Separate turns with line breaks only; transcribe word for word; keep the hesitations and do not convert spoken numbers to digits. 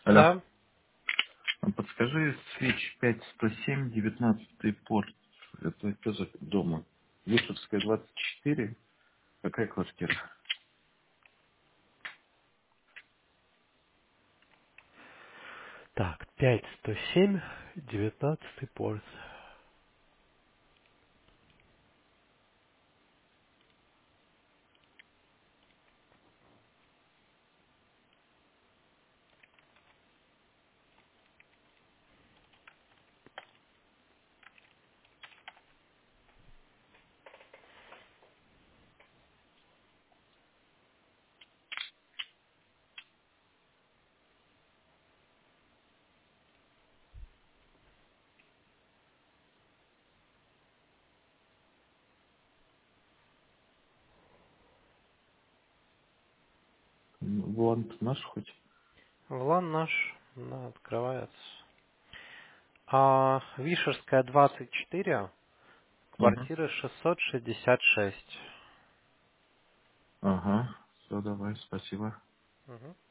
Алло.
Да.
А подскажи, свеч пять сто семь, девятнадцатый порт. Это что за дома? Вышевская, двадцать четыре. Какая квартира?
Так, пять сто семь, девятнадцатый порт.
Вон наш хоть?
Влан наш, да, открывается. А, Вишерская, двадцать четыре,
Угу.
квартира шестьсот шестьдесят шесть.
Ага. Все, давай, спасибо.
Мгм.